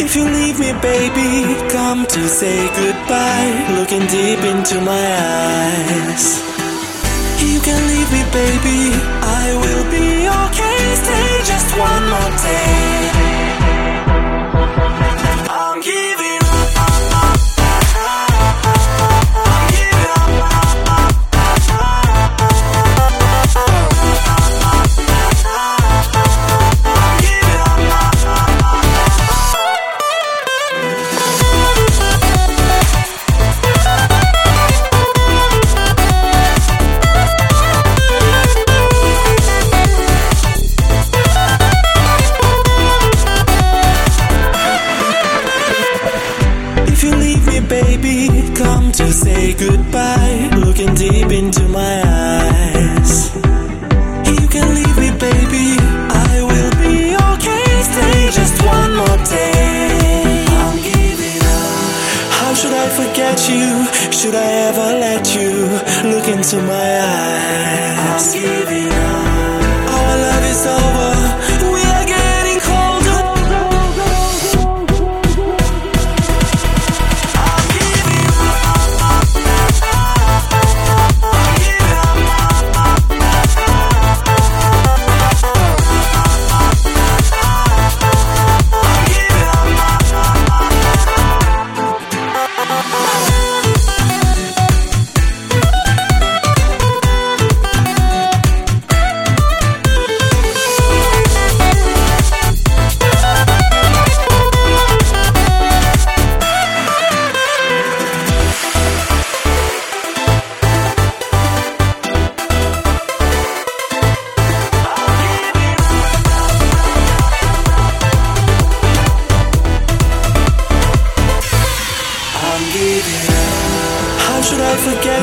If you leave me, baby, come to say goodbye. Looking deep into my eyes. You can leave me, baby, I will be okay. Stay just one more day. I'm giving up. I'm giving up. Baby, come to say goodbye. Looking deep into my eyes. You can leave me, baby, I will be okay. Stay just one more day. I'm giving up. How should I forget you? Should I ever let you look into my eyes? I'm giving up. Our love is over. We are getting colder. How should I forget